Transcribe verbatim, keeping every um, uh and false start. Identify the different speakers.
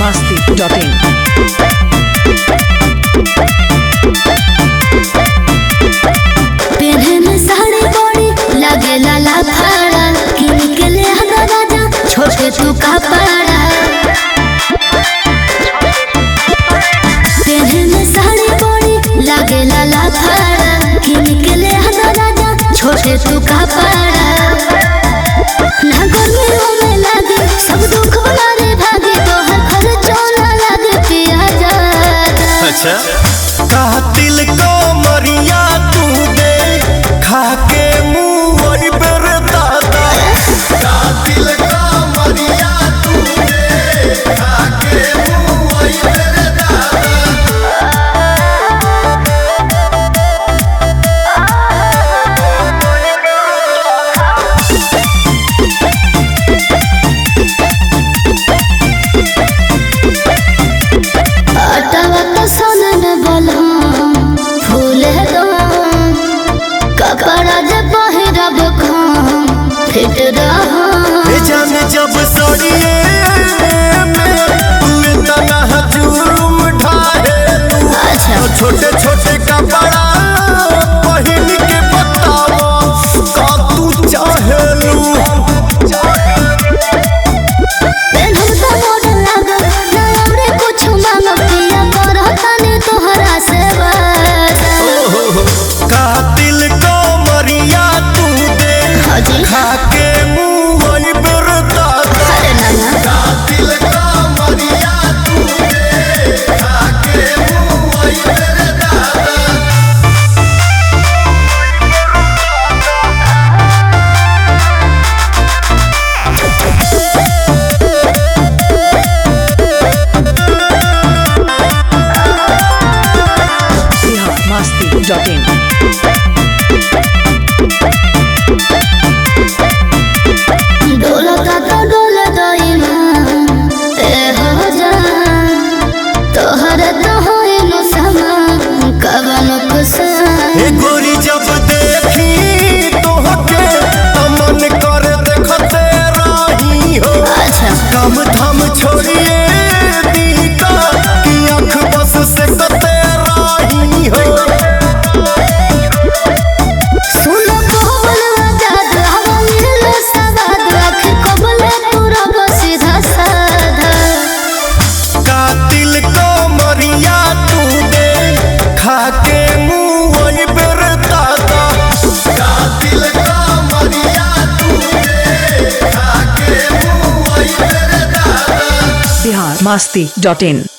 Speaker 1: masti dot in.
Speaker 2: पेन्हे में साड़ी बड़ी लगे लाला फाड़ा किन के ले हदा राजा छोटे तू कपड़ा। पेन्हे में साड़ी बड़ी लगे लाला फाड़ा किन के ले हदा राजा छोटे तू कपड़ा। ना गर्मियों में लगे सब दुख वाला रे भागे तो हर खर्चों ना लगे पिया जाता।
Speaker 3: अच्छा कातिल को मरिया तू दे खाके मुंह वही पर दादा। कातिल को मरिया तू दे खाके मुंह वही पर दादा।
Speaker 2: अटवा तो सोनन बोलो फूले दो कपड़ा जब पहिरब खाम फिट रहो।
Speaker 3: ए जाने जब सड़िए में तू इतना हजूम ढाहे तू।
Speaker 2: अच्छा
Speaker 3: छोटे छोटे कपड़ा पहन के बतावा का तू चाहेलू।
Speaker 2: पेन्हब तो मॉडल लागल ना हमरे कुछ मांगब पिया करतानी तोहरा से बस।
Speaker 3: कातिल को मरिया तू दे
Speaker 2: हाजी
Speaker 3: खाके मुंह वही पर दादा।
Speaker 2: अरे नाना
Speaker 3: कातिल को मरिया तू दे खाके मुंह वही पर दादा।
Speaker 1: Bihar masti dot in.
Speaker 2: डोलता तो डोल दई ए हो जा तोहरे तो होई नो समा कवन कुसा।
Speaker 3: ए गोरी जब देखी तोहके तो मन कर देखते रही हो।
Speaker 2: अच्छा
Speaker 3: काम धाम छोड़िए दीका कि आँख बस से कते रही हो।
Speaker 2: सुनो कोमल आजाद हवा मिलो सवाद आँख कबले पूरा सीधा साधा।
Speaker 3: कातिल को मरिया तू दे खाके मुंह वही पर दादा। कातिल को मरिया तू दे खाके मुंह वही पर दादा।
Speaker 1: Bihar masti dot in.